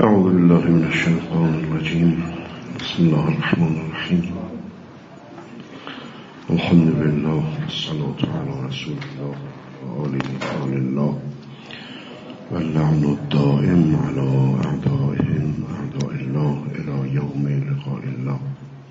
أعوذ بالله من الشيطان الرجيم. بسم الله الرحمن الرحيم. الحمد لله والصلاة على رسول الله وآله وآل الله واللعن الدائم على أعدائهم أعداء الله إلى يوم لقاء الله.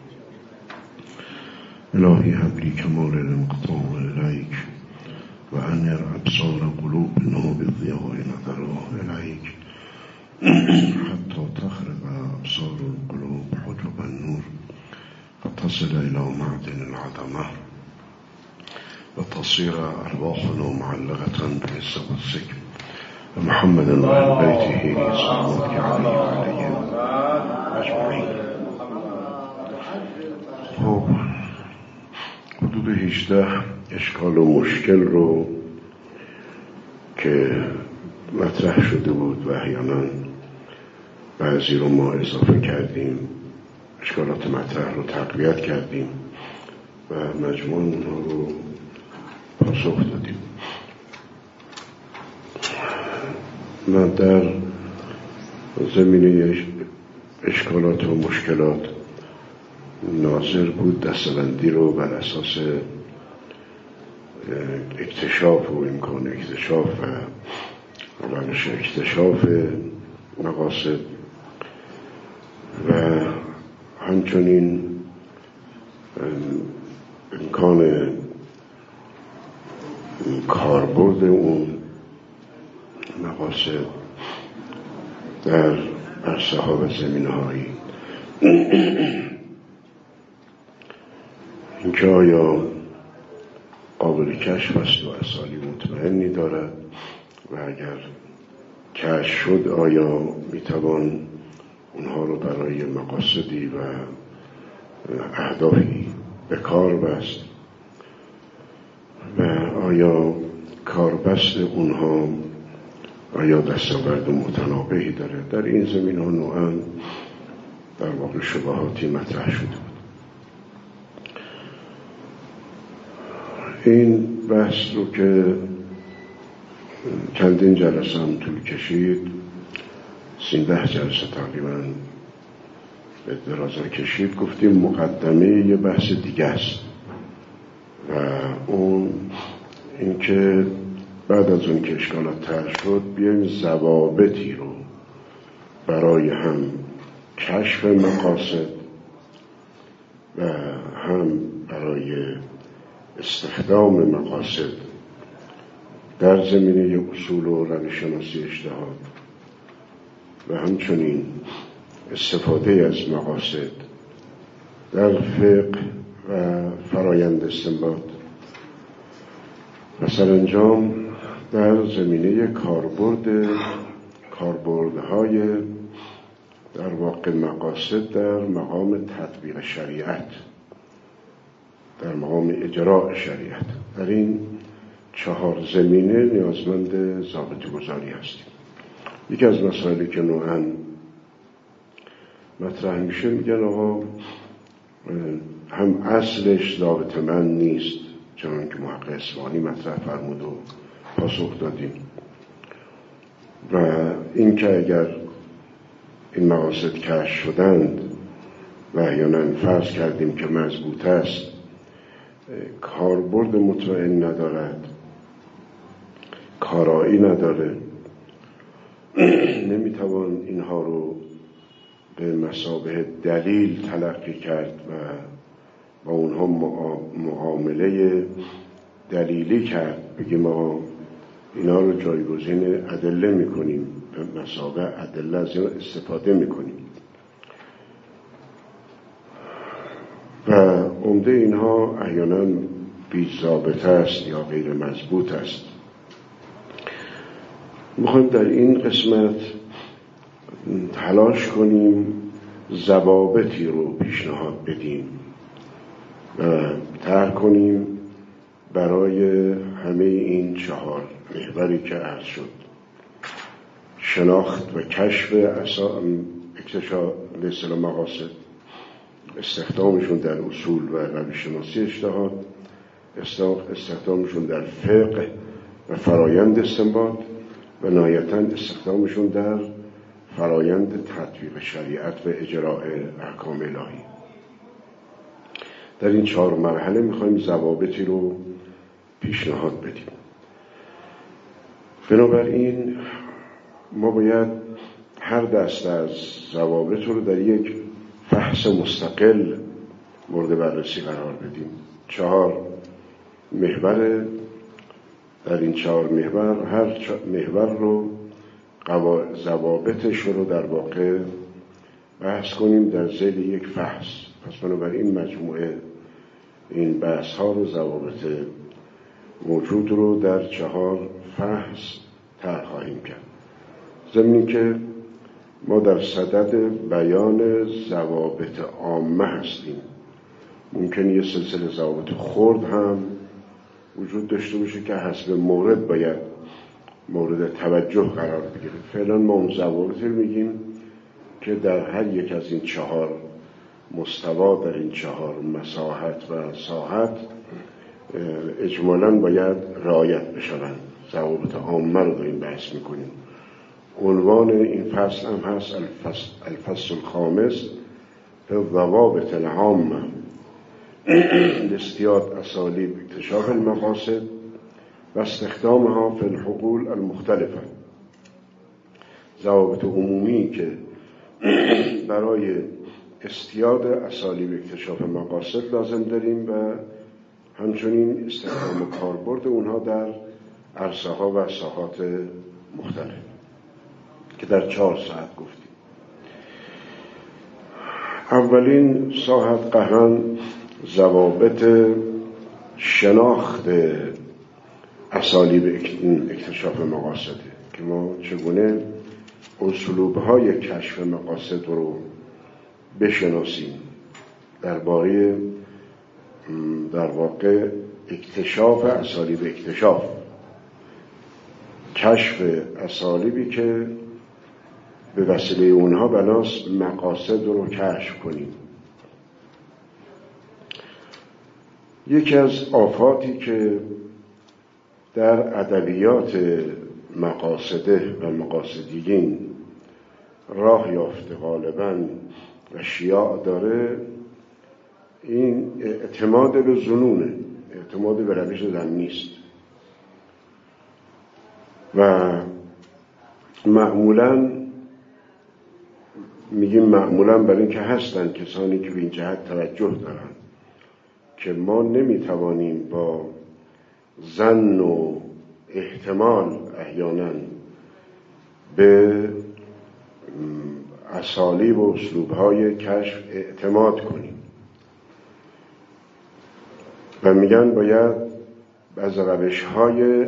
إلهي هب لي كمال الانقطاع إليك وأنر أبصار قلوبنا بالضياء نظرا إليك حتى تخرج أبصار القلوب حجب النور فتصل إلى معدن العظمة وتصير أرواحنا معلقة بالعز والذكر ومحمد وآل بيته صلوات عليه وعليهم أجمعين. خب حدود 18 اشکال و مشکل رو که مطرح شده بود و احیانا بعضی رو ما اضافه کردیم، اشکالات مطرح رو تقویت کردیم و مجموع اونها رو پاسخ دادیم. من در زمینه اشکالات و مشکلات ناظر بود دستبندی رو بر اساس اکتشاف و امکان اکتشاف و روش اکتشاف مقاصد و همچنین امکان کاربرد اون مقاصد در عرصه ها و زمینه هایی. اینکه آیا قابل کشف است و اصالی مطمئنی دارد و اگر کشف شد آیا میتوان اونها رو برای مقاصدی و اهدافی به کار بست و آیا کاربست اونها آیا دستاورد متنابهی داره. در این زمین ها نوعاً در واقع شبهاتی مطرح شده بود. این بحث رو که چندین جلسه هم طول کشید، 13 جلسه تقریبا به درازا کشید، گفتیم مقدمه یه بحث دیگه است و اون اینکه بعد از اون که اشکالات طرح شد بیایم ضوابطی رو برای هم کشف مقاصد و هم برای استخدام مقاصد در زمینه اصول و روش شناسی اجتهاد و همچنین استفاده از مقاصد در فقه و فرایند استنباط و سرانجام در زمینه کاربردهای در واقع مقاصد در مقام تطبیق شریعت، در مقام اجراء شریعت. در این 4 زمینه نیازمند ضابطه گذاری هستیم. یکی از مسائلی که نوعاً مطرح میشه میگن آقا هم اصلش ضابطه من نیست، چون که محقق اصفهانی مطرح فرمود و پاسخ دادیم، و این که اگر این مقاصد کشف شدند و احیانا فرض کردیم که مضبوط است، کاربرد مطمئن ندارد، کارایی نداره، نمیتوان اینها رو به مثابه دلیل تلقی کرد و با اونها معامله دلیلی کرد، بگیم ما اینا رو جایگزین ادله میکنیم، به مثابه ادله از اینا استفاده میکنیم و عمده اینها احیانا بی ضابطه است یا غیر مضبوط است. میخوایم در این قسمت تلاش کنیم ضوابطی رو پیشنهاد بدیم و طرح کنیم برای همه این 4 محوری که عرض شد: شناخت و کشف اکتشاف اصطلاح مقاصد، استخدامشون در اصول و روش شناسی اجتهاد، استخدامشون در فقه و فرایند استنباط و نهایتاً استخدامشون در فرایند تطبیق شریعت و اجراء احکام الهی. در این 4 مرحله میخوایم ضوابطی رو پیشنهاد بدیم. بنابراین ما باید هر دسته از ضوابط رو در یک بحث مستقل مورد بررسی قرار بدیم. 4 محور، در این 4 محور هر محور رو ضوابطش رو در واقع بحث کنیم در ذیل یک بحث. پس بنابراین مجموعه این بحث ها رو، ضوابط موجود رو در 4 بحث طرح خواهیم کرد. ضمن که ما در صدد بیان ضوابط عامه هستیم. ممکنه یه سلسله ضوابط خرد هم وجود داشته باشه که حسب مورد باید مورد توجه قرار بگیره. فعلا ما اون ضوابطی رو میگیم که در هر یک از این 4 مستوا، در این 4 مساحت و ساحت اجمالاً باید رعایت بشوند. ضوابط عامه رو داریم بحث میکنیم. عنوان این فصل هم هست الفصل الخامس فی الضوابط العامه لاصطیاد اسالیب اکتشاف المقاصد و استخدامها فی الحقول المختلفه. ضوابط عمومی که برای اصطیاد اسالیب اکتشاف مقاصد لازم داریم و همچنین استخدام و کاربرد اونها در عرصه ها و ساحات مختلف که در 4 ساعت گفتیم. اولین ساحت قهرن ضوابط شناخت اسالیب اکتشاف مقاصده که ما چگونه اسلوب‌های کشف مقاصد رو بشناسیم درباره در واقع اکتشاف اسالیب اکتشاف، کشف اسالیبی که به وسیله اونها بناست مقاصد رو کشف کنیم. یکی از آفاتی که در ادبیات مقاصده و مقاصدیین راه یافته غالباً و شیاع داره، این اعتماد به ظنونه، اعتماد به روش ظنی است و معمولاً میگیم معمولاً برای اینکه هستن کسانی که به این جهت توجه دارن که ما نمیتوانیم با ظن و احتمال احیانا به اسالیب و اسلوب‌های کشف اعتماد کنیم و میگن باید از روش‌های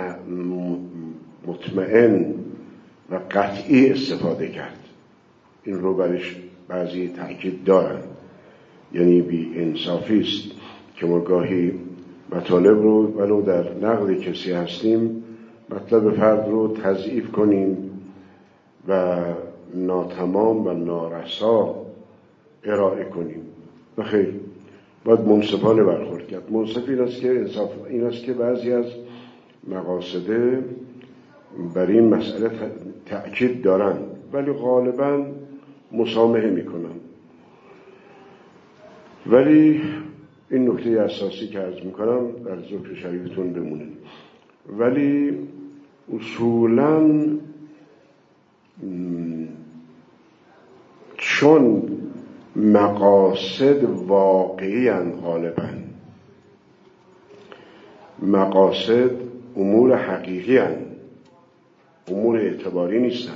مطمئن و قطعی استفاده کرد. این رو برش بعضی تأکید دارن. یعنی بی انصافی است که ما گاهی مطالب رو ولو در نقد کسی هستیم مطلب فرد رو تضعیف کنیم و ناتمام و نارسا ارائه کنیم. بخیر، باید منصفانه برخورد کرد. منصف این است که بعضی از مقاصده بر این مسئله تأکید دارن ولی غالباً مسامحه میکنن. ولی این نکته اساسی که عرض میکنم در ذکر شریفتون بمونه. ولی اصولاً چون مقاصد واقعی اند، غالباً مقاصد امور حقیقی اند، امور اعتباری نیستند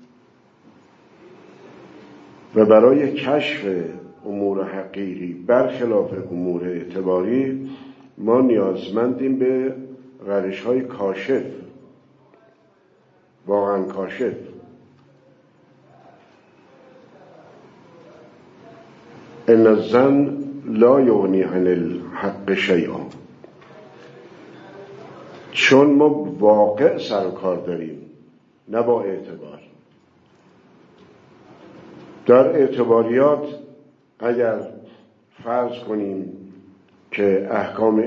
و برای کشف امور حقیقی برخلاف امور اعتباری ما نیازمندیم به روش‌های کاشف، واقعا کاشف. ان الظن لا یغنی عن الحق شیئا. چون ما واقع سر و کار داریم نه با اعتبار. در اعتباریات اگر فرض کنیم که احکام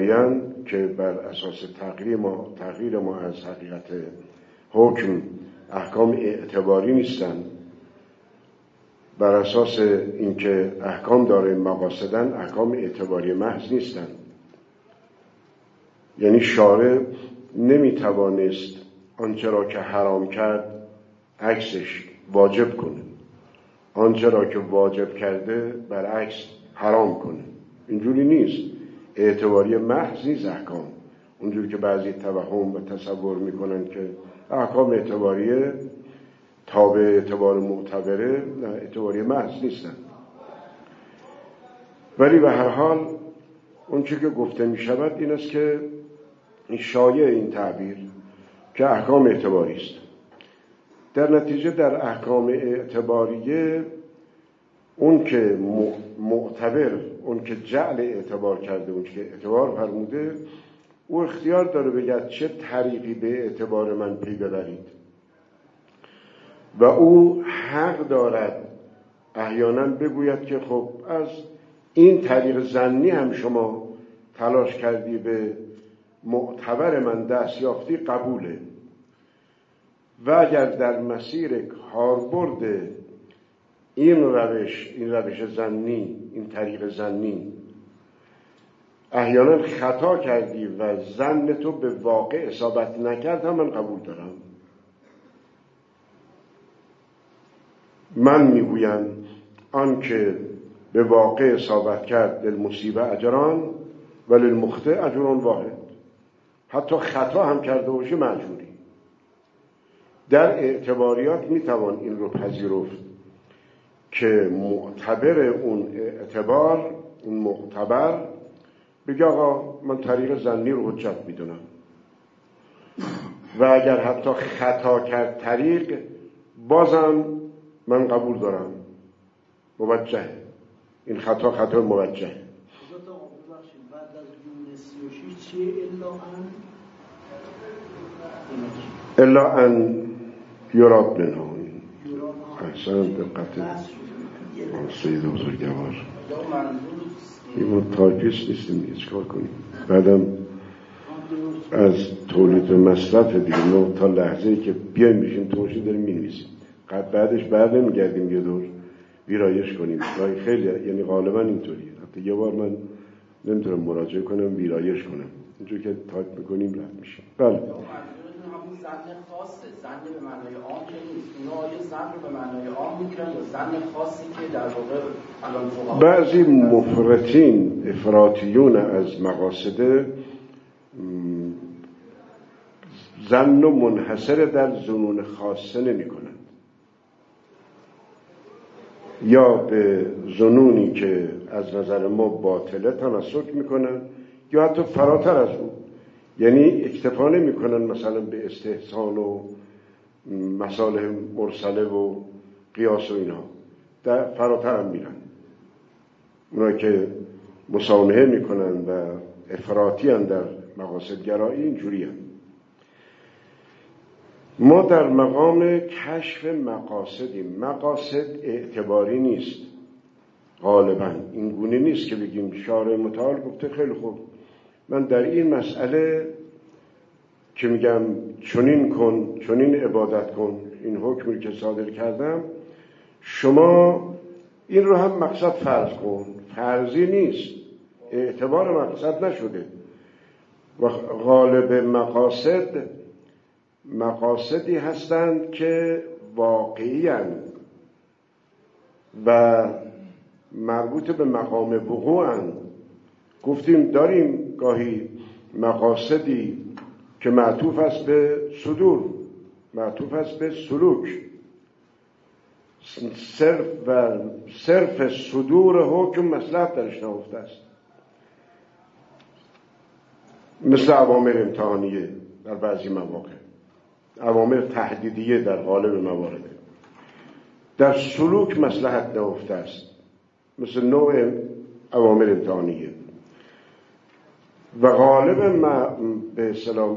اعتباریان که بر اساس تغییر ما از حقیقت حکم احکام اعتباری نیستن، بر اساس اینکه احکام داره مقاصدن احکام اعتباری محض نیستن. یعنی شارع نمیتوانست آنچه را که حرام کرد عکسش واجب کنه، آنچه را که واجب کرده برعکس حرام کنه. اینجوری نیست. اعتباری محض نیست احکام، اونجوری که بعضی توهم و تصور میکنن که احکام اعتباریه تابع اعتبار معتبره. نه، اعتباری محض نیستن. ولی به هر حال اون چی که گفته می شود این است که این شایع این تعبیر که احکام اعتباری است. در نتیجه در احکام اعتباریه اون که معتبر، اون که جعل اعتبار کرده، اون که اعتبار فرموده، او اختیار داره بگه چه طریقی به اعتبار من پی ببرید و او حق دارد احیانا بگوید که خب از این طریق ظنی هم شما تلاش کردی به معتبر من دست یافتی قبوله، و اگر در مسیر کاربرد این روش ظنی، این طریق ظنی احیانا خطا کردی و ظن تو به واقع اصابت نکرد هم من قبول دارم. من میگویم آن که به واقع اصابت کرد للمصیبه اجران و للمخطئ اجر واحد. حتی خطا هم کرده باشی مجبوری. در اعتباریات میتوان این رو پذیرفت که معتبر اون اعتبار، اون معتبر بگه آقا من طریق ظنی رو حجت میدونم، و اگر حتی خطا کرد طریق بازم من قبول دارم، موجه. این خطا موجه. بعد از جمله 36 چیه؟ الا ان یراد منها. احسن دقت سید بزرگوار. این تایپیست نیستیم دیگه، چیکار کنیم؟ بعدم از تولید مصرف دیگه ما تا لحظه‌ای که بیایم میشیم توشی داریم می‌نویسیم، بعدش بعد نمیگردیم یه دور ویرایش کنیم. خیلی یعنی غالبا اینطوریه. حتی یه بار من نمیتونم مراجعه کنم ویرایش کنم، اینجوری که تایپ میکنیم رد میشیم. بله همون زن خاصه، زن به معنای عام که نیست. اونا آیا زن رو به معنای عام میگیرن یا زن خاصی که در واقع الان فقها بعضی مفرطین افراطیون از مقاصد زن و منحصر در ظنون خاصه نمی کنند، یا به ظنونی که از نظر ما باطله تمسک می کنند یا حتی فراتر از اون. یعنی اکتفا نمی کنند مثلا به استحسان و مصالح مرسله و قیاس و اینا، در فراتر هم میرن. اونا که مسامحه می کنند و افراطی هم در مقاصد گرایی اینجوری هم. ما در مقام کشف مقاصدیم. مقاصد اعتباری نیست غالبا. این گونه نیست که بگیم شارع متعال گفته خیلی خوب من در این مسئله که میگم چنین کن، چنین عبادت کن، این حکمی که صادر کردم شما این رو هم مقصد فرض کن. فرضی نیست، اعتبار مقصد نشده. و غالب مقاصدی هستند که واقعی هستند و مربوط به مقام وقوع هستند. گفتیم داریم گاهی مقاصدی که معطوف است به صدور، معطوف است به سلوک، صرف صدور حکم مصلحت درش نهفته است، مثل اوامر امتحانیه در بعضی مواقع، اوامر تهدیدیه در غالب موارد. در سلوک مصلحت نهفته است، مثل نوع اوامر امتحانیه. و غالب به اصطلاح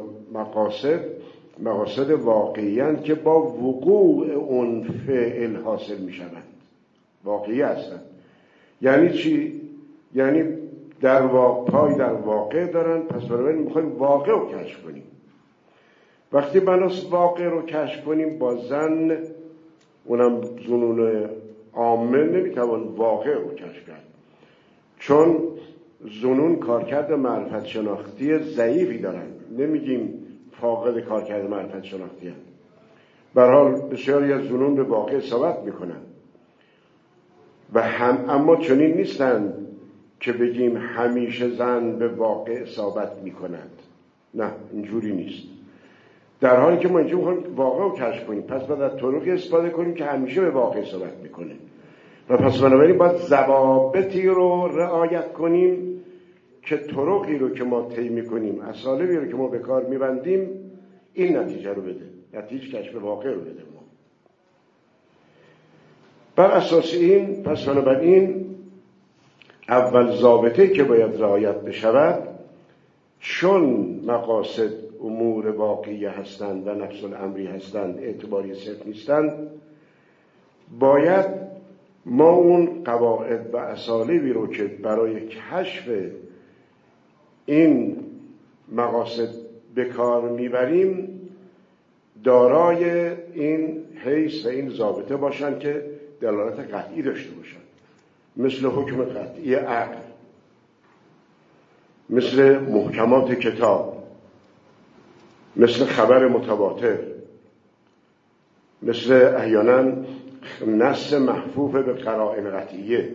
مقاصد واقعی‌اند که با وقوع اون فعل حاصل می شوند، واقعی هستند. یعنی چی؟ یعنی پای در واقع دارن، پس بنابراین میخوایم واقع رو کشف کنیم وقتی بناس واقع رو کشف کنیم با ظن، اونم ظنون عامه، نمیتوان واقع رو کشف کرد، چون ظنون کارکرد معرفت شناختی ضعیفی دارن. نمیگیم فاقد کارکرد معرفت شناختی هستند. به هر حال بسیاری از ظنون به واقع اصابت میکنن و اما چنین نیستند که بگیم همیشه ظن به واقع اصابت میکند. نه، اینجوری نیست. در حالی که ما اینجا میخوایم واقع رو کشف کنیم، پس باید از طرقی استفاده کنیم که همیشه به واقع اصابت میکنه و پس بنابراین باید ضوابطی رو رعایت کنیم که طرقی رو که ما طی میکنیم، اسالیبی رو که ما به کار میبندیم، این نتیجه رو بده، نتیجه کشف واقع رو بده. ما بر اساس این، پس بنابراین اول ضابطه‌ای که باید رعایت بشود، چون مقاصد امور واقعی هستند و نفس الامری هستند، اعتباری صرف نیستند، باید ما اون قواعد و اسالیبی رو که برای کشف این مقاصد به کار میبریم دارای این حیث و این ضابطه باشند که دلالت قطعی داشته باشند، مثل حکم قطعی عقل، مثل محکمات کتاب، مثل خبر متواتر، مثل احیانا نص محفوف به قرائن قطعیه.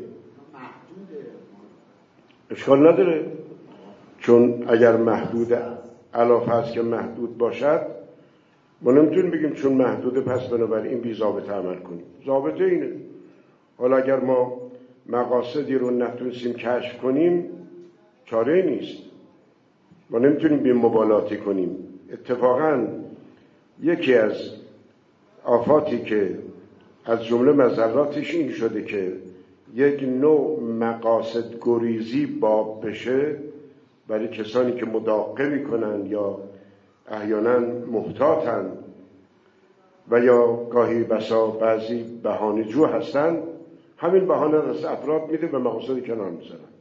اشکال نداره، چون اگر محدود علاوه از که محدود باشد، ما نمیتونیم بگیم چون محدوده پس بنابراین بی ضابطه عمل کنیم. ضابطه اینه. حالا اگر ما مقاصدی رو نتونستیم کشف کنیم، چاره نیست، ما نمیتونیم بی مبالاتی کنیم. اتفاقا یکی از آفاتی که از جمله مضراتش این شده که یک نوع مقاصد گریزی باب بشه برای کسانی که مداقه میکنن یا احیانا محتاطن و یا گاهی بسا بعضی بهانه جو هستن. همین بهانه از افراد میده به مقاصد کنار میزنن.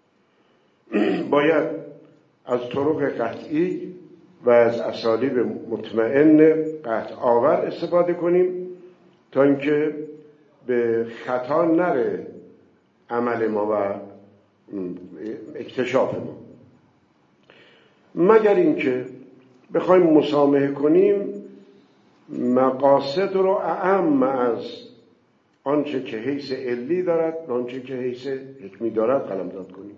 باید از طرق قطعی و از اسالیب مطمئن قطع آور استفاده کنیم تا اینکه به خطا نره عمل ما و اکتشاف ما. مگر اینکه بخوایم مسامحه کنیم مقاصد رو اعم از آنچه که حیث علی دارد و آنچه که حیث حکمی دارد قلمداد کنیم.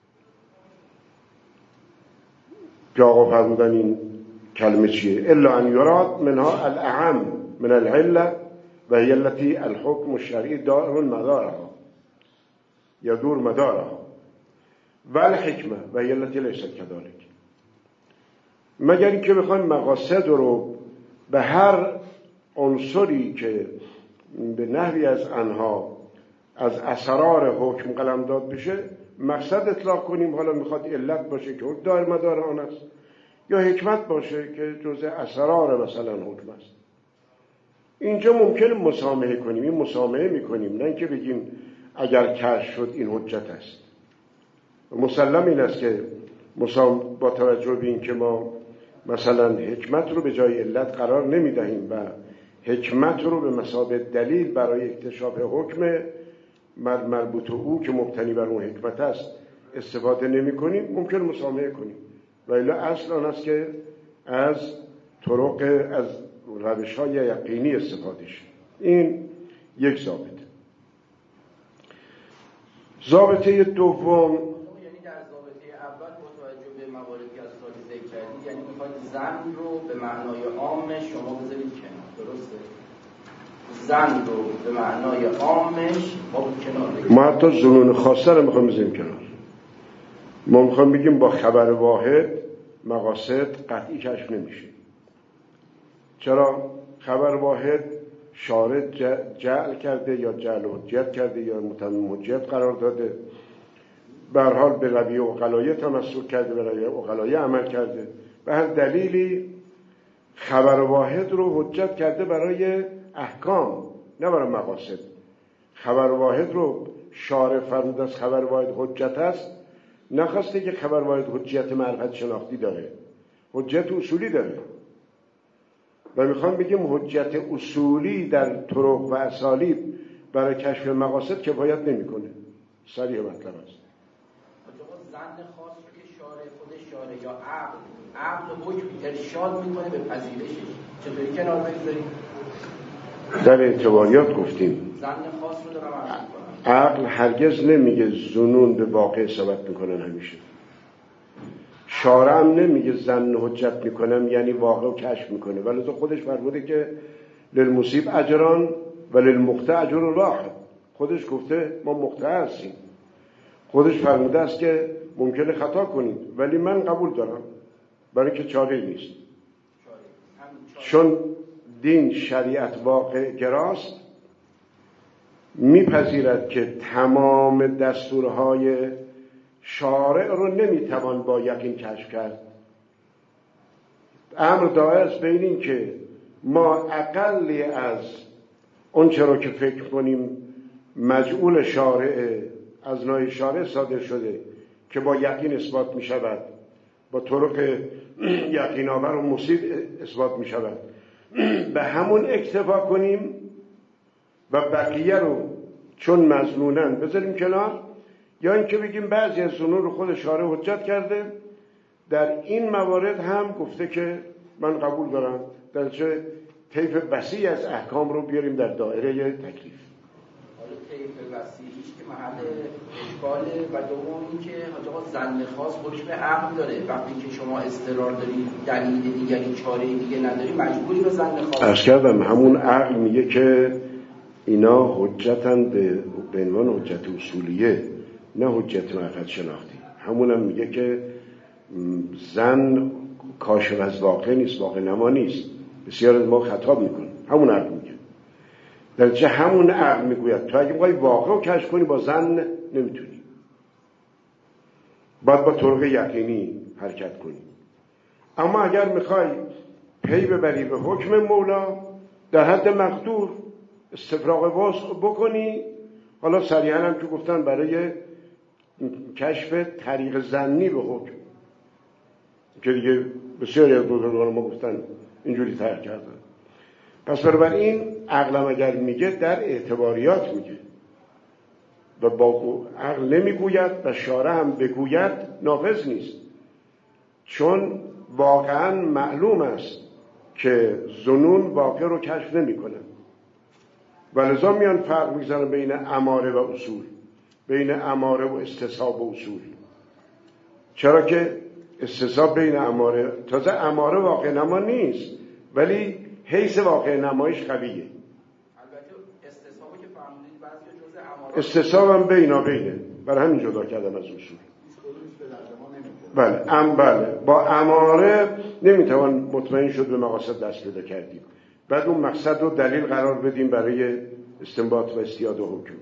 که آقا فرمودن این کلمه چیه؟ الا ان یراد منها الاعم من العله و هی التي الحکم الشرعی دائم مدارها یا دور مدارها و الحکمه و هی التي لیست کذالک. مگر اینکه بخوایم مقاصد رو به هر عنصری که به نحوی از آنها از اسرار حکم قلمداد بشه مقصد اطلاق کنیم. حالا میخواد علت باشه که حکم دائر مدار آن است، یا حکمت باشه که جزء اسرار مثلا حکم است. اینجا ممکن مسامحه کنیم. این مسامحه میکنیم، نه اینکه بگیم اگر کشف شد این حجت است. مسلم این است که با توجه به این که ما مثلا حکمت رو به جای علت قرار نمیدهیم و حکمت رو به مثابه دلیل برای اکتشاف حکم مربوط او که مبتنی بر اون حکمت است استفاده نمی کنیم، ممکن مسامحه کنیم. و الا اصل آن است که از طرق از روش‌های یقینی استفاده شد. این یک ضابطه. ضابطه دوم، یعنی در ضابطه اول با توجه به مواردی که از سال ذکر کردید، یعنی میخواید ظن رو به معنای عامش شما بذارید کنار، درسته؟ ظن رو به معنای عامش ما کنار بگیریم. ما حتی ظنون خاصه رو میخوایم بذاریم کنار. ما میخوایم بگیم با خبر واحد مقاصد قطعی کشف نمیشه. چرا؟ خبر واحد شارع جعل کرده یا جعل حجت کرده یا متمم حجت قرار داده، به هر حال به روی عقلایه تمسک کرده، به روی عقلایه عمل کرده، به هر دلیلی خبر واحد رو حجت کرده برای احکام، نه برای مقاصد. خبر واحد رو شارع فرمود از خبر واحد حجت است، نخواسته که خبر واحد حجت معرفت شناختی داره، حجت اصولی داره. و میخوام بگیم حجت اصولی در طرق و اسالیب برای کشف مقاصد کفایت نمیکنه. صریح مطلب است. زن خاص که شارع خود شارع یا عقل حکم ارشاد میکنه به پذیرشش، چطوری کنار بگذاریم؟ در اعتباریات گفتیم زن خاص رو دارم عرض میکنم. عقل هرگز نمیگه ظنون به واقع ثبت میکنن همیشه. شارع هم نمیگه زن حجت میکنم یعنی واقع رو کشف میکنه، ولی تو خودش فرموده که للمصیب اجران و للمخطئ اجر واحد. خودش گفته ما مخطئ هستیم، خودش فرموده است که ممکنه خطا کنیم ولی من قبول دارم، برای که چاره نیست. چون دین شریعت واقع گراست، میپذیرد که تمام دستورهای شارع رو نمیتوان با یقین کشف کرد. امر دائر است بین این که ما اقلی از اون چرا که فکر کنیم مجعول شارع از نوع شارع صادر شده که با یقین اثبات می شود، با طرق یقین آور و مصیب اثبات می شود، به همون اکتفا کنیم و بقیه رو چون مظنونن بذاریم کنار، یا اینکه بگیم بعضی از ظنون رو خود شارع حجت کرده، در این موارد هم گفته که من قبول دارم، در چه طیف وسیع از احکام رو بیاریم در دایره تکلیف. حالا طیف وسیعیش که محل اشکاله و دوم این که حاج آقا زن خاص حکم عقل داره. وقتی که شما اضطرار دارید دلیل دیگری چاره دیگه نداری مجبوری به زن خاص. عرض کردم همون عقل میگه که اینا حجتن به عنوان حجت اصولیه، نه حجت معرفت شناختی. همونم میگه که زن کاشف از واقع نیست، واقع نما نیست. بسیار از ما خطاب میکنه، همون عقل میگه. در چه همون عقل میگوید تو اگه بخوای واقع رو کشف کنی با زن نمیتونی، باید با طرق یقینی حرکت کنی. اما اگر میخوای پی ببری به حکم مولا در حد مقدور استفراغ وسع بکنی، حالا صریحاً هم که گفتن برای کشف طریق زنی به حکم که دیگه بسیاری از بزرگان ما گفتن اینجوری ترک کردن. پس بنابراین عقلم اگر میگه در اعتباریات میگه و با عقل نمیگوید و شارع هم بگوید ناقض نیست، چون واقعا معلوم است که ظنون واقع رو کشف نمی کنن و لذا میان فرق میگذارن بین اماره و اصول، بین اماره و استصحاب و اصول. چرا که استصحاب بین اماره، تازه اماره واقع نما نیست ولی حیث واقع نمایش قویه. البته استصحابی که فرمودید بعضی جزء اماره، استصحاب هم بینه، برای همین جدا کردم از اصول. بله با اماره نمیتوان مطمئن شد به مقاصد دست پیدا کردیم، بعد اون مقصد رو دلیل قرار بدیم برای استنباط و استیاد و حکم.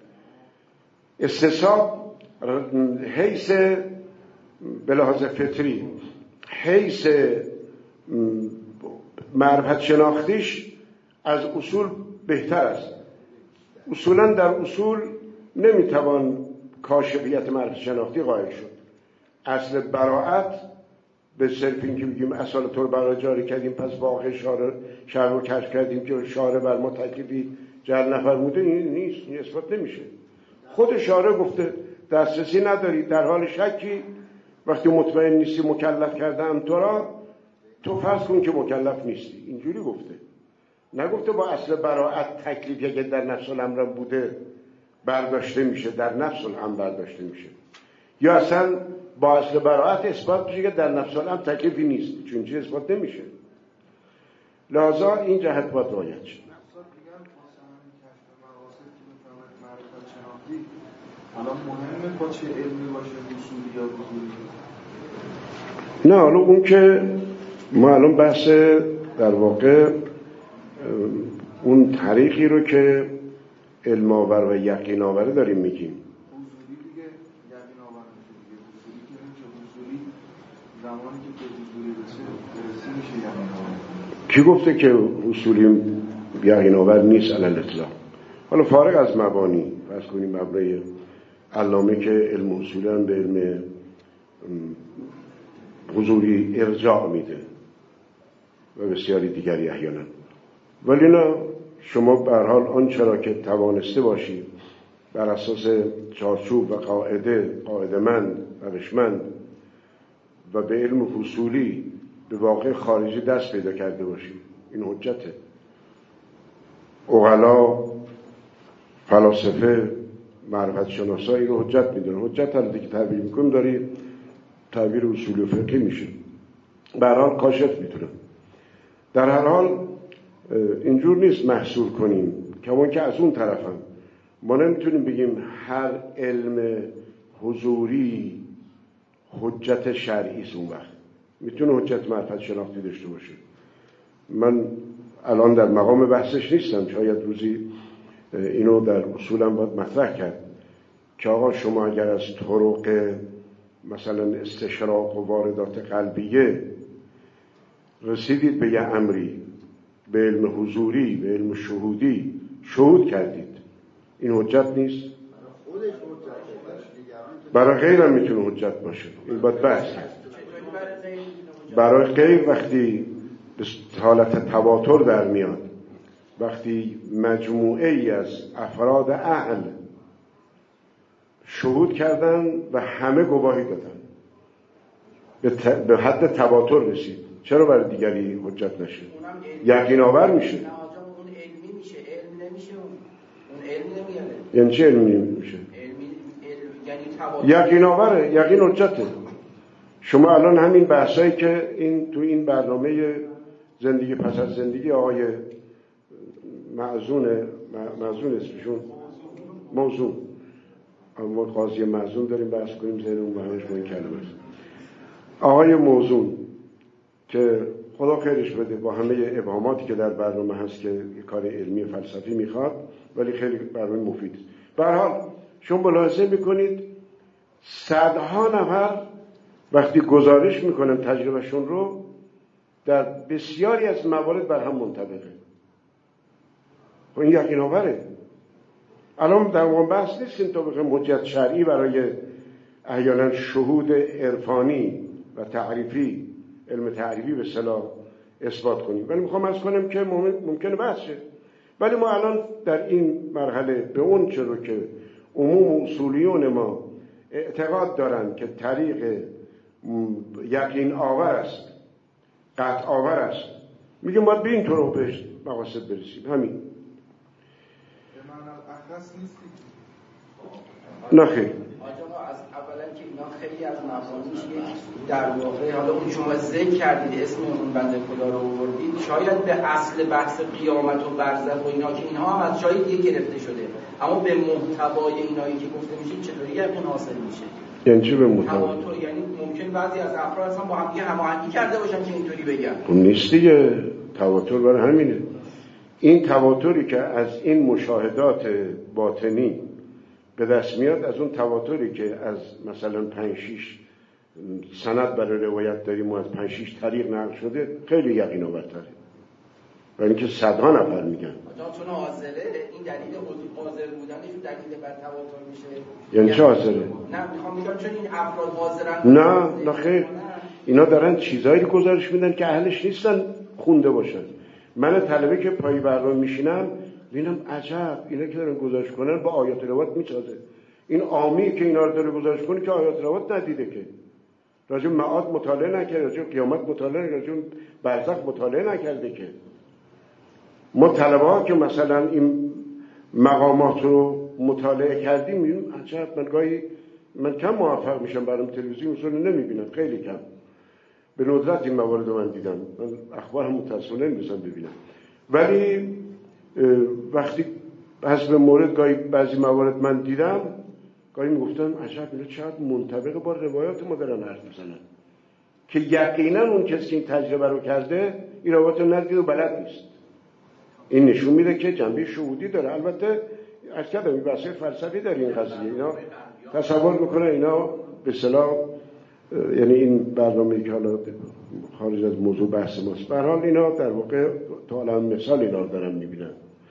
استصحاب حیث به لحاظ فطری، حیث معرفت شناختیش از اصول بهتر است. اصولا در اصول نمیتوان کاشفیت معرفت شناختی قائل شد. اصل براعت به صرف این که بگیم اصالت رو برای جاری کردیم پس واقع شرع رو کشف کردیم که شارع بر ما تکلیفی جعل نفرموده، این نیست، این اثبات نمیشه. خود شارع گفته دسترسی نداری، در حال شکی وقتی مطمئن نیستی مکلف کردم تو را، تو فرض کن که مکلف نیستی. اینجوری گفته، نگفته با اصل براعت تکلیفی که در نفس الامر بوده برداشته میشه، در نفس الامر برداشته میشه، یا اصلا با اصل براعت اثبات میشه که در نفس الامر تکلیفی نیست، چون چیز اثبات نمیشه. لذا این جهت باید رعایت شد. الان مهمه با چه علمی باشه، اصولی یا حضوری؟ نه، حالا اون که ما الان بحث در واقع اون طریقی رو که علم آور و یقین آوره داریم میگیم. حضوری دیگه یقین آور میشه دیگه. حضوری که نمیشه، حضوری زمانی که به حضوری برسی میشه یقین آور. کی گفته که اصولی یقین آور نیست علی الاطلاق؟ حالا فارغ از مبانی، فرض کنیم مبنای علامه که علم اصولا به علم حضوری ارجاع میده، و بسیاری دیگری احیانا. ولی نه، شما به هر حال آنچه را که توانسته باشید بر اساس چارچوب و قاعده‌مند روشمند و به علم حصولی به واقع خارجی دست پیدا کرده باشید، این حجته. عقلا، فلاسفه، معرفت شناسا این رو حجت میدونن. حجت هر دیگه تعبیر میکنیم داری تعبیر اصولی و فقهی میشه. به هر حال کاشف میتونم. در هر حال اینجور نیست محصور کنیم کمان که از اون طرفم ما نمیتونیم بگیم هر علم حضوری حجت شرعی است. اون وقت میتونه حجت معرفت شناختی داشته باشه. من الان در مقام بحثش نیستم، شاید روزی اینو در اصولم باید مطرح کرد که آقا شما اگر از طرق مثلا استشراق و واردات قلبیه رسیدید به یه امری، به علم حضوری، به علم شهودی شهود کردید، این حجت نیست؟ برای غیرم میتونه حجت باشه. این باید بحث کرد. برای غیر وقتی به حالت تواتر در میاد، وقتی مجموعه ای از افراد عقل شهود کردن و همه گواهی دادن به حد تواتر رسید، چرا برای دیگری حجت نشه؟ یقین آور میشه. اون علمی میشه، علم نمیشه. اون علم نمیاره. یعنی چه علمی نمیشه؟ یعنی یقین آوره، یقین حجته. شما الان همین بحثایی که این تو این برنامه زندگی پس از زندگی آقای معزون اسمشون موزون، ما قاضی معزون داریم بحث کنیم زیر اون بحثش با این کلمه است. آقای موزون که خدا خیرش بده با همه ابهاماتی که در برنامه هست که کار علمی فلسفی میخواد، ولی خیلی برنامه مفید است. به هر حال شما ملاحظه میکنید صدها نفر وقتی گزارش میکنن تجربهشون رو در بسیاری از موارد بر هم منطبقه. و این یقین آوره. الان در اون بحث نیستیم تا بخوایم حجت شرعی برای احیانا شهود عرفانی و تعریفی، علم تعریفی به اصطلاح اثبات کنیم، ولی میخوام عرض کنم که ممکنه بحث شه. ولی ما الان در این مرحله به اون چرا که عموم اصولیون ما اعتقاد دارن که طریق یقین آور است، قطع آور است، میگم باید به این طرق بهش مقاصد برسیم. همین نه خیر. از اولا که اینا خیلی از مفاهیمش در واقع، حالا اون شما ذکر کردید اسم اون بنده خدا رو آوردید، شاید به اصل بحث قیامت و برزخ و اینا که اینها هم از جای دیگه گرفته شده، اما به محتوای اینایی که گفته میشه چطوری یقین حاصل میشه؟ یعنی چی به محتوا؟ یعنی ممکن بعضی از افراد اصلا با هم دیگه هماهنگی کرده باشن که اینطوری بگن. اون نیست دیگه. تواتر برای همینه. این تواتری که از این مشاهدات باطنی به دست میاد، از اون تواتری که از مثلا 5-6 سند برای روایت داریم و از 5-6 طریق نقل شده خیلی یقین آورتره، برای اینکه صدها نفر میگن. چون حاضره این دلیل حاضر بودنش دلیل بر تواتر میشه. یعنی چه حاضره؟ نه میخوام بگم چون این افراد حاضرن. نه خیر، اینا دارن چیزایی رو گزارش میدن که اهلش نیستن خونده باشن. من طلبه که پای برنامه میشینم ببینم عجب اینا که دارن گزارش کنن با آیات روایت میسازه. این عامی که اینا رو داره گزارش کنه که آیات روایت ندیده، که راجع به معاد مطالعه نکرده، راجع به قیامت مطالعه نکرده، راجع به برزخ مطالعه نکرده. که ما طلبه ها که مثلا این مقامات رو مطالعه کردیم میبینیم عجب. من کم موفق میشم برنامه تلویزیون اصلا نمیبینم، خیلی کم. به ندرت این موارد رو من دیدم. من اخبار هم متاسفانه نمی‌رسم ببینم، ولی وقتی حسب مورد گاهی بعضی موارد من دیدم، گاهی میگفتم عجب اینا چقدر منطبق با روایات ما دارن حرف میزنن، که یقینا اون کسی که این تجربه رو کرده این روایات رو ندیده و بلد نیست. این نشون میده که جنبه شهودی داره. البته عرض کردم این بحث فلسفی داره این قضیه. اینا تصور میکنه اینا به اصطلاح، یعنی این برنامه‌ای که حالا خارج از موضوع بحث ماست، به هر حال اینا در واقع تا الان مثال اینا رو دارن میبینن.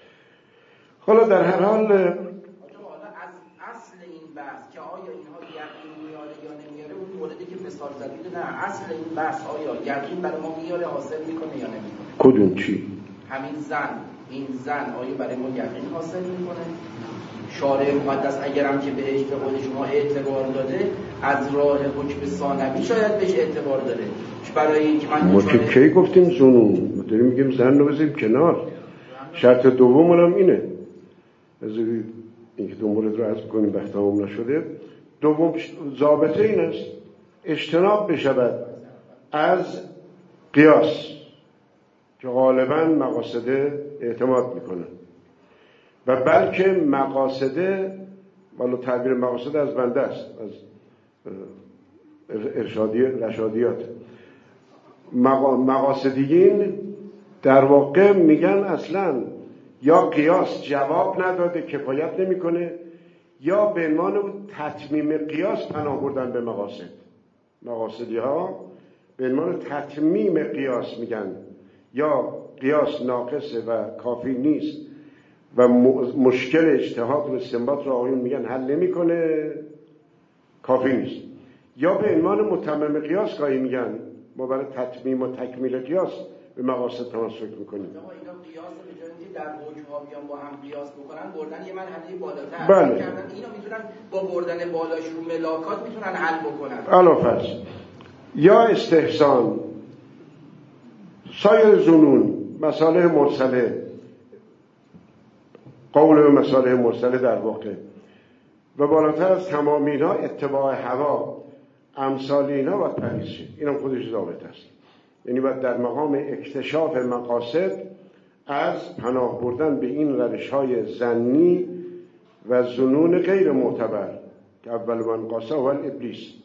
حالا در هر حال حالا از اصل این بحث که آیا اینها یقین میاره یا نمیاره، اون موردی که مثال زدید، نه اصل این بحث آیا یقین برای ما میاره حاصل میکنه یا نمیکنه؟ کدوم چی؟ همین این زن آیا برای ما یقین حاصل میکنه؟ شارع مقدس اگرم که بهش به قول شما اعتبار داده، از راه حکم ثانوی شاید بهش اعتبار داره. برای اینکه ما که کی گفتیم زنون، ما داریم میگیم زن رو بذاریم کنار. شرط دوم هم اینه، بذارید اینکه دو مورد رو عرض کنیم بحثمون نشده. دوم ضابطه این است اجتناب بشود از قیاس که غالبا مقاصده اعتماد میکنه و بلکه مقاصده، والا تعبیر مقاصد از بنده است، از رشادیات. مقاصدیین در واقع میگن اصلا یا قیاس جواب نداده کفایت نمیکنه، یا به عنوان تتمیم قیاس پناه بردن به مقاصد. مقاصدی ها به عنوان تتمیم قیاس میگن یا قیاس ناقصه و کافی نیست و مشکل اجتهاد و استنباط رو آقایون میگن حل نمیکنه، کافی نیست، یا به عنوان متمم قیاس گاهی میگن ما برای تتمیم و تکمیل قیاس به مقاصد تمسک میکنیم. اینا قیاس به جای اینکه در حکم‌ها بیان با هم قیاس بکنن، بردن یه مرحله بالاتر بله. کردن. اینا میتونن با بردن بالاشون ملاکات میتونن حل بکنن. علاوه یا استحسان، سایر زنون، مصالح مرسله، قول و مصالح مرسله در واقع، و بالاتر از تمام اینا اتباع هوا، امثال اینا باید پرهیز شد. اینم خودش ضابط است. یعنی باید در مقام اکتشاف مقاصد از پناه بردن به این روش‌های ظنی و ظنون غیر معتبر که اول من قاسه اول ابلیس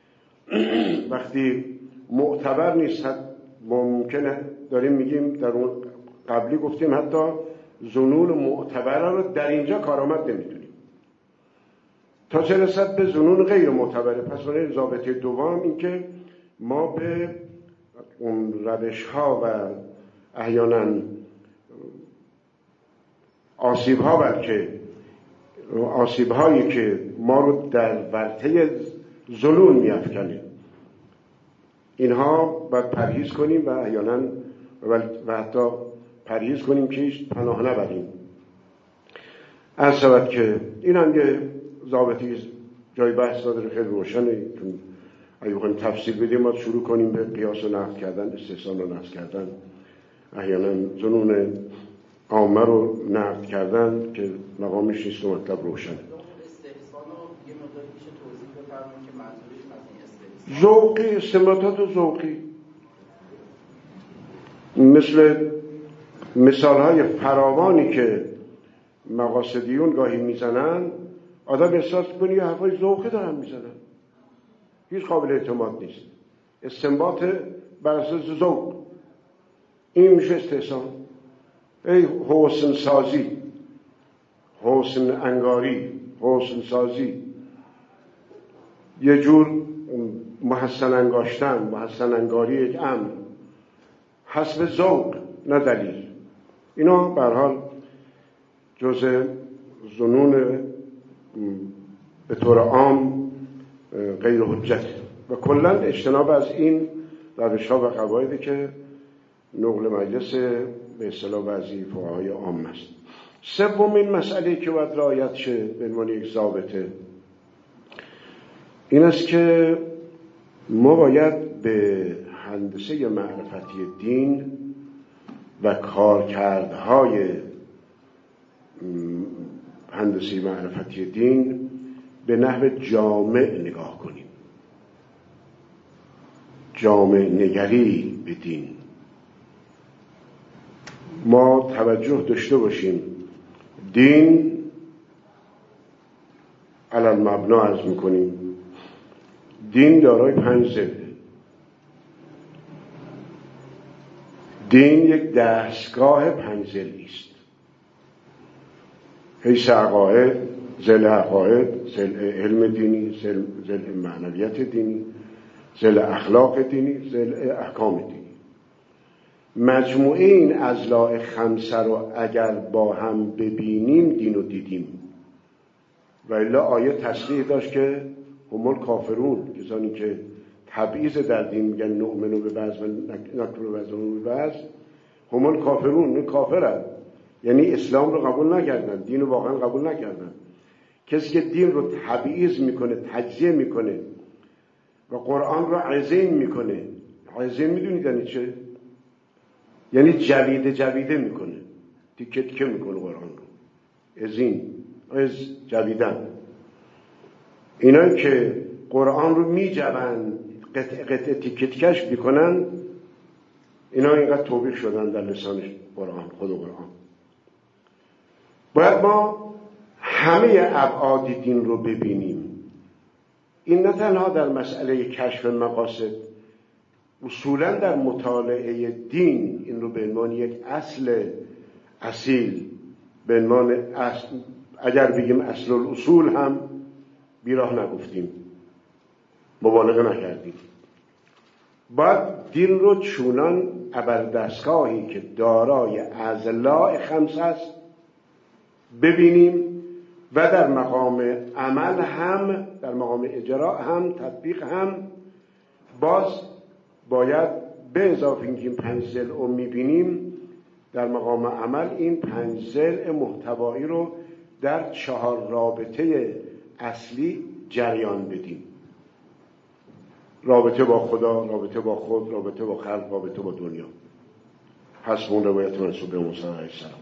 وقتی معتبر نیست، ممکنه داریم میگیم در اون قبلی گفتیم حتی ظنون معتبر رو در اینجا کارآمد نمیدونیم تا چه رسد به ظنون غیر معتبره. پس برای ضابطه دوم این که ما به اون روش‌ها و احیانا آسیب‌هایی که ما رو در ورطه ظنون می‌افکنه، اینها باید پرهیز کنیم و احیانا و حتی پرهیز کنیم که هیچ پناه نبریم. از شود که این هم یه ضابطی جای بحث داره خیلی روشنه. اگه بخوایم تفصیل بدیم ما شروع کنیم به قیاس و نقد کردن، استحسان و نقد کردن، احیانا ظنون عامه رو نقد کردن که مقامش نیست و مطلب روشنه. ذوقی، استنباطات ذوقی، مثل مثالهای فراوانی که مقاصدیون گاهی میزنن، آدم احساس کنی یه حرفای ذوقی دارن میزنن، هیچ قابل اعتماد نیست. استنباط بر اساس ذوق، این میشه استحسان. ای حسن سازی، حسن انگاری، حسن سازی، یه جور محسن انگاشتن، محسن انگاری یک امر حسب ذوق نه دلیل. اینا به هر حال جزء ظنون به طور عام غیر حجت و کلا اجتناب از این روش‌ها و قواعدی که نقل مجلس به اصطلاح بعضی فقهای عام است. سومین مسئله که باید رعایت شه به عنوان یک ضابطه این است که ما باید به هندسه معرفتی دین و کارکردهای هندسه معرفتی دین به نحو جامع نگاه کنیم، جامع نگری به دین. ما توجه داشته باشیم دین علل مبنا عرض میکنیم، دین دارای 5 ضلع. دین یک دستگاه 5 ضلعی است، حیث عقاید، ضلع عقاید، ضلع علم دینی، ضلع معنویت دینی، ضلع اخلاق دینی، ضلع احکام دینی. مجموعه این اضلاع 5 رو اگر با هم ببینیم دین رو دیدیم. و الا آیه تصریح داشت که هم الکافرون، کسانی که تبعیض در دین میگن نؤمنو به بعض و نکفرو به بعض، همون کافرون کافرن، یعنی اسلام رو قبول نکردن، دین رو واقعا قبول نکردن. کسی که دین رو تبعیض میکنه، تجزیه میکنه و قرآن رو عزین میکنه، عزین میدونید یعنی چه؟ یعنی جویده میکنه، تیکه تیکه میکنه قرآن رو، عزین جویدن. اینایی که قرآن رو میجوند، قطعه تیکه تیکش میکنن، اینا اینقدر توبیخ شدن در لسان قرآن، خود قرآن. باید ما همه ابعاد دین رو ببینیم. این نه تنها در مسئله کشف مقاصد، اصولا در مطالعه دین این رو به عنوان یک اصل اصیل، به عنوان اصل، اگر بگیم اصل الاصول هم بیراه نگفتیم، مبالغه نکردیم. باید دین رو چونان ابردستگاهی که دارای اضلاع خمس است ببینیم و در مقام عمل هم، در مقام اجرا هم، تطبیق هم، باز باید به اضافه اینکه این 5 ضلع میبینیم، در مقام عمل این 5 ضلع محتوایی رو در 4 رابطه اصلی جریان بدیم: رابطه با خدا، رابطه با خود، رابطه با خلق، رابطه با دنیا. حسب اون روایت منسوب به موسی علیه السلام.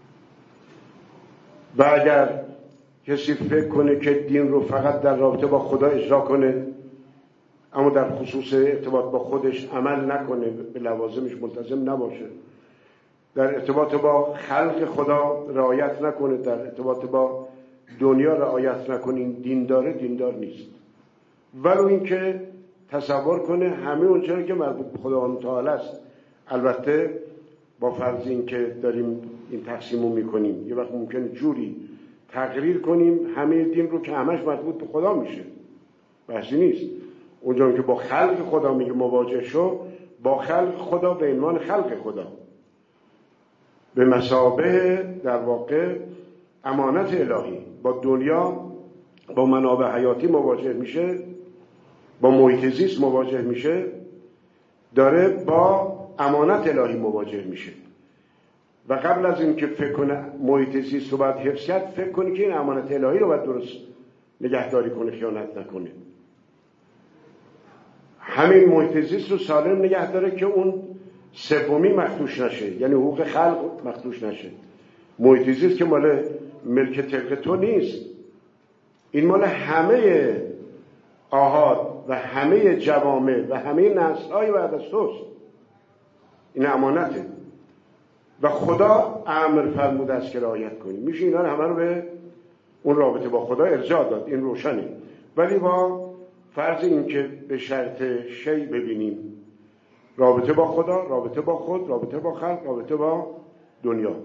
و اگر کسی فکر کنه که دین رو فقط در رابطه با خدا اجرا کنه، اما در خصوص ارتباط با خودش عمل نکنه، به لوازمش ملتزم نباشه، در ارتباط با خلق خدا رعایت نکنه، در ارتباط با دنیا رعایت نکنه، این دیندار نیست. ولو اینکه تصور کنه همه اونچه که مربوط به خداوند تعالی است، البته با فرض این که داریم این تقسیمو میکنیم، یه وقت ممکنه جوری تقریر کنیم همه دین رو که همش مربوط به خدا میشه، بحثی نیست. اونجا که با خلق خدا میگه مواجه شو، با خلق خدا به عنوان خلق خدا، به مثابه در واقع امانت الهی، با دنیا، با منابع حیاتی مواجه میشه، با محیط زیست مواجه میشه، داره با امانت الهی مواجه میشه. و قبل از این که فکر کنه محیط زیست رو باید حفظ کرد، فکر کنه که این امانت الهی رو باید درست نگهداری کنه، خیانت نکنه. همین محیط زیست رو سالم نگه داره که اون سومی مخدوش نشه، یعنی حقوق خلق مخدوش نشه. محیط زیست که مال ملک طبق تو نیست، این مال همه آحاد و همه جوامع و همه نسل‌های بعد از توست. این امانته و خدا امر فرموده است که رعایت کنیم. میشه اینا رو همه رو به اون رابطه با خدا ارجاع داد، این روشنه. ولی با فرض این که به شرط شی ببینیم: رابطه با خدا، رابطه با خود، رابطه با خلق، رابطه با دنیا.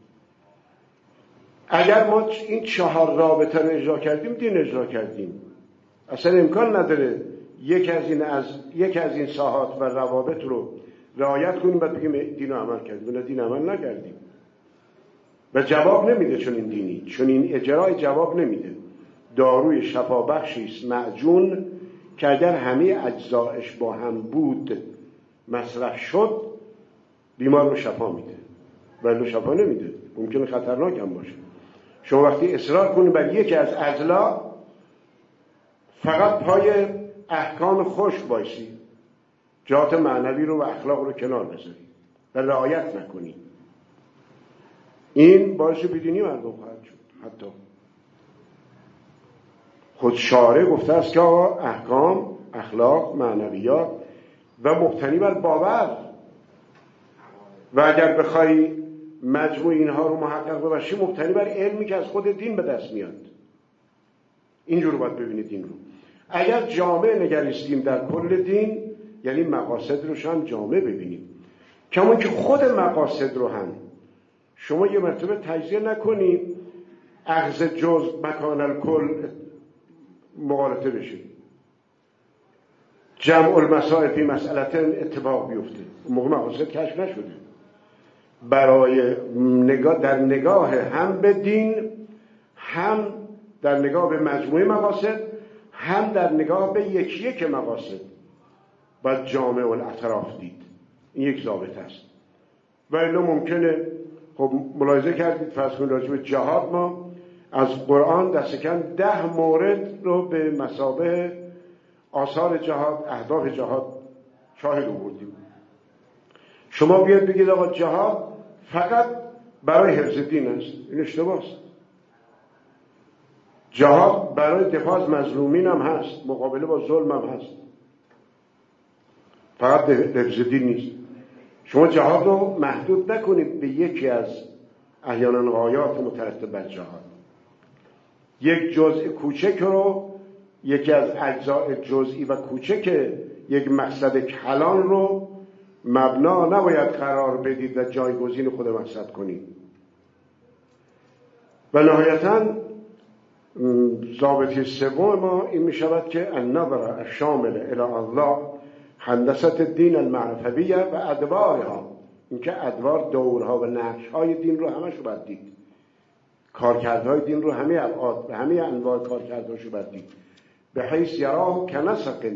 اگر ما این 4 رابطه رو اجرا کردیم، دین اجرا کردیم. اصلا امکان نداره یک از این ساحات و روابط رو رعایت کنیم بعد بگیم دین رو عمل کردیم. نه، دین عمل نکردیم و جواب نمیده. چون این دینی، چون این اجرای جواب نمیده. داروی شفابخشی است معجون که اگر همه اجزایش با هم بود مصرف شد، بیمار رو شفا میده، ولی شفا نمیده، ممکنه خطرناک هم باشه. شما وقتی اصرار کنید بر یکی از اجزا، فقط پای احکام خشک باشی، جهات معنوی رو و اخلاق رو کنار بذاری و رعایت نکنی، این باعث بیدینی مردم خواهد شد. حتی خود شارع گفته است که احکام، اخلاق، معنویات و مبتنی بر باور، و اگر بخوای مجموع اینها رو محقق بباشی، مبتنی بر علمی که از خود دین به دست میاد. اینجور باید ببینید دین رو. اگر جامع نگریستیم در کل دین، یعنی مقاصد روش هم جامع ببینیم، کما که خود مقاصد رو هم شما یه مرتبه تجزیه نکنی، اخذ جزء مکان الکل مغالطه بشه، جمع المسائل فی مسئلت اتفاق بیفته، اون موقع مقاصد کشف نشده. برای در نگاه هم به دین، هم در نگاه به مجموعه مقاصد، هم در نگاه به یک مقاصد، باید جامع الاطراف دید. این یک ضابط است. و الا ممکنه خب ملاحظه کردید فرض کنید راجع به جهاد ما از قرآن دست کم 10 مورد رو به مثابه آثار جهاد، اهداف جهاد شاهد آوردیم. شما بیاد بگید آقا جهاد فقط برای حفظ دین است، این اشتباه است. جهاد برای دفاع از مظلومین هم هست، مقابله با ظلم هم هست، فقط حفظ دین نیست. شما جهاد رو محدود نکنید به یکی از احیانا غایات مترتب بر جهاد. یک جزء کوچک رو، یکی از اجزاء جزئی و کوچک یک مقصد کلان رو مبنا نباید قرار بدید و جایگزین خود مقصد کنید. و نهایتاً ضابطه سوم ما این می شود که النظر الشامل الی الله هندسه الدین المعرفویه و ادوارها، اینکه ادوار دورها و نقشهای دین رو همه شو باید دید، کارکردهای دین رو همه ابعاد و همه انواع کارکردهاشو باید دید، به حیث یراه کنسق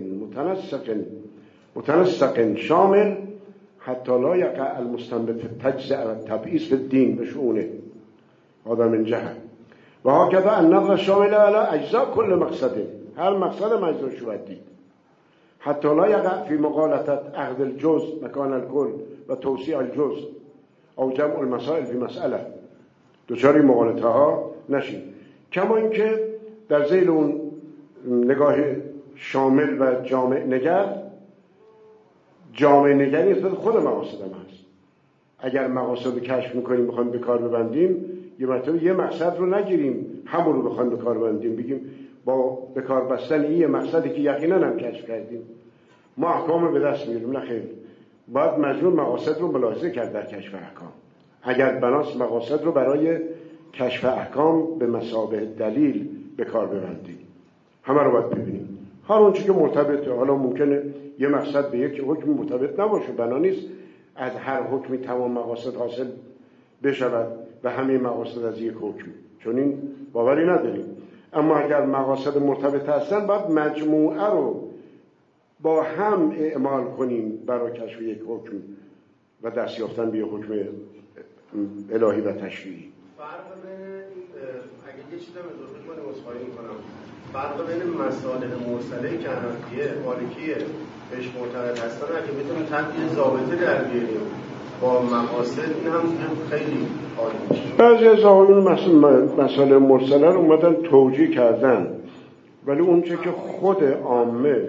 متنسق شامل حتی لا یقع المستنبط التجزئه و التبعیض فی الدین به شؤونه آدم من جهل و هكذا النظر شامل علی اجزاء کل مقصده، هر مقصد مجزاشو باید دید، حتی لا یقع فی مغالطه اخذ الجزء مکان الکل و توسیع الجزء او جمع المسائل فی مسئله، دچار مغالطه ها نشید. کما اینکه در ذیل اون نگاه شامل و جامع نگر، جامع نگری خود مقاصد هم هست. اگر مقاصد رو کشف میکنیم بخوایم به کار ببندیم، یه مرتبه یه مقصد رو نگیریم همون رو بخوایم به کار ببندیم، بگیم با به کار بستن این مقصدی که یقینا هم کشف کردیم ما احکام به دست میاریم. نه خیر، باید مجموع مقاصد رو ملاحظه کرد در کشف احکام. اگر بناس مقاصد رو برای کشف احکام به مثابه دلیل به کار ببندیم، همه رو باید ببینیم. هر اون چیزی که مرتبطه، حالا ممکنه یه مقصد به یک حکم مرتبط نباشه، بنا نیست از هر حکمی تمام مقاصد حاصل بشود و همه مقاصد از یک حکم، چون این باوری نداریم. اما اگر مقاصد مرتبط هستن باید مجموعه رو با هم اعمال کنیم برای کشف یک حکم و دست یافتن به یک حکم الهی و تشریعی. فرق بین اگه یه چیزی رو اضافه کنم عذرخواهی می‌کنم، فرق بین مصالح مرسله که حنفیه مالکیه بهش معتقد هستن، اگه بتونیم تحت ضابطه در بیاریم با مقاصد، این هم خیلی عالی میشه. بعضی از آقایون مصالح مرسله رو اومدن توجیه کردن، ولی اونچه که خود عامه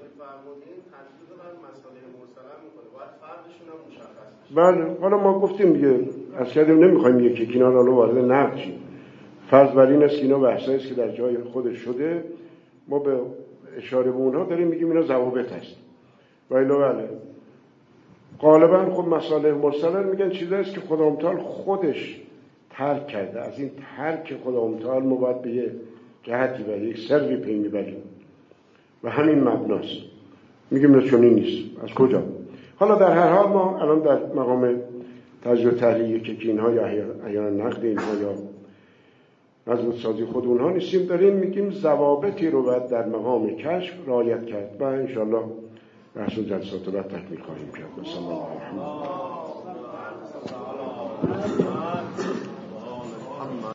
بله، حالا ما گفتیم دیگه، از کردیم نمیخوایم یکی کنار رو وارد نقد شیم. فرض بر این است که اینا بحثایی است که در جای خودش شده، ما به اشاره به اونها داریم میگیم اینا ضوابط هست. ولی بله غالبا خب مصالح مرسله میگن چیزایی است که خدا متعال خودش ترک کرده. از این ترک خدا متعال ما باید به یک جهتی و یک سری پی میبریم و همین مبناست. میگیم نه چنین نیست. از کجا؟ حالا در هر حال ما الان در مقام تجزیه و تحلیل که اینها یا احیانا نقد اینها یا مضبوط سازی خود اونها نیستیم، داریم میگیم ضوابطی رو باید در مقام کشف رعایت کرد و انشاءالله بحث و جلسات رو تکمیل خواهیم کرد.